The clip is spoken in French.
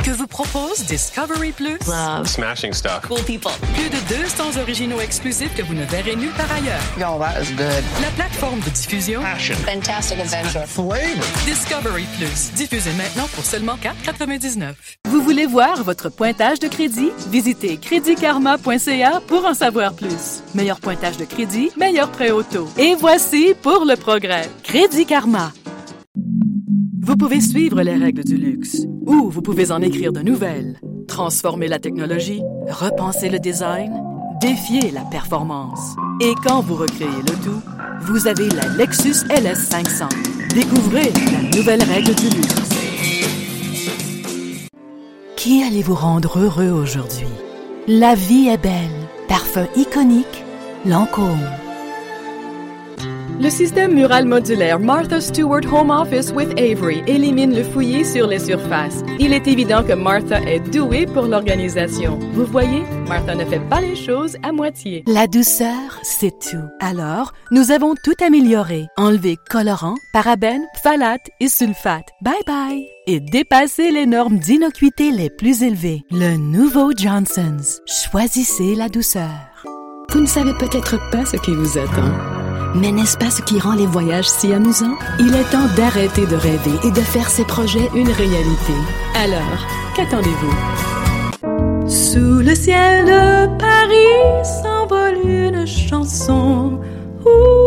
Que vous propose Discovery Plus? Love. Smashing stuff. Cool people. Plus de 200 originaux exclusifs que vous ne verrez nulle part ailleurs. Yo, that is good. La plateforme de diffusion Passion. Fantastic adventure. Flavor. Discovery Plus. Diffusé maintenant pour seulement $4,99. Vous voulez voir votre pointage de crédit? Visitez creditkarma.ca pour en savoir plus. Meilleur pointage de crédit, meilleur prêt auto. Et voici pour le progrès. Crédit Karma. Vous pouvez suivre les règles du luxe ou vous pouvez en écrire de nouvelles. Transformer la technologie, repenser le design, défier la performance. Et quand vous recréez le tout, vous avez la Lexus LS 500. Découvrez la nouvelle règle du luxe. Qui allez vous rendre heureux aujourd'hui? La vie est belle. Parfum iconique, Lancôme. Le système mural modulaire Martha Stewart Home Office with Avery élimine le fouillis sur les surfaces. Il est évident que Martha est douée pour l'organisation. Vous voyez, Martha ne fait pas les choses à moitié. La douceur, c'est tout. Alors, nous avons tout amélioré. Enlevé colorants, parabènes, phtalates et sulfates. Bye bye! Et dépassé les normes d'innocuité les plus élevées. Le nouveau Johnson's. Choisissez la douceur. Vous ne savez peut-être pas ce qui vous attend. Mais n'est-ce pas ce qui rend les voyages si amusants? Il est temps d'arrêter de rêver et de faire ces projets une réalité. Alors, qu'attendez-vous? Sous le ciel de Paris s'envole une chanson. Ouh.